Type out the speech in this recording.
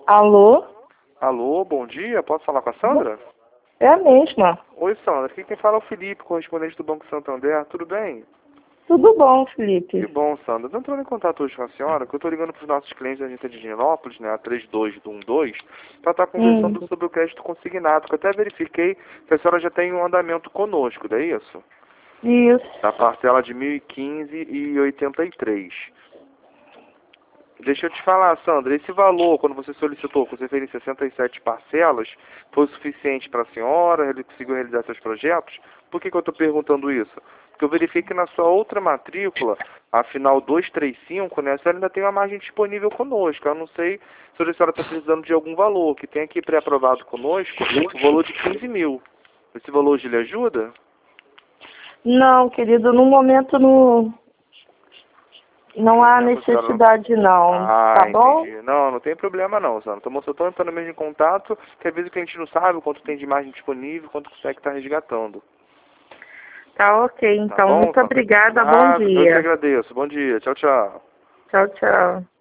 Alô? Alô, bom dia. Posso falar com a Sandra? É a mesma. Oi, Sandra. Aqui quem fala é o Felipe, correspondente do Banco Santander. Tudo bem? Tudo bom, Que Felipe? bom, Sandra. Estou entrando em contato hoje com a senhora, que eu estou ligando para os nossos clientes da agência de Higienópolis, né, a 3212, para estar Hum, conversando sobre o crédito consignado, que eu até verifiquei que a senhora já tem um andamento conosco, não é isso? Da isso. parcela de 1.015,83. Deixa eu te falar, Sandra, esse valor, quando você solicitou, que você fez em 67 parcelas, foi o suficiente para a senhora? Ele conseguiu realizar seus projetos? Por que eu estou perguntando isso? Porque eu verifiquei que na sua outra matrícula, a final 235, né, a senhora ainda tem uma margem disponível conosco. Eu não sei se a senhora está precisando de algum valor, que tem aqui pré-aprovado conosco o valor de 15 mil. Esse valor hoje lhe ajuda? Não, querido, no momento não No há momento a senhora não... necessidade não, Ah, tá bom? entendi. Não, não tem problema não, Sandra. Só estou entrando mesmo em contato, que às vezes o cliente não sabe quanto tem de margem disponível, quanto consegue estar resgatando. Tá ok, Tá então bom, muito Sandra? obrigada, bom Nada, eu que dia. agradeço. Bom dia. Tchau, tchau. Tchau, tchau.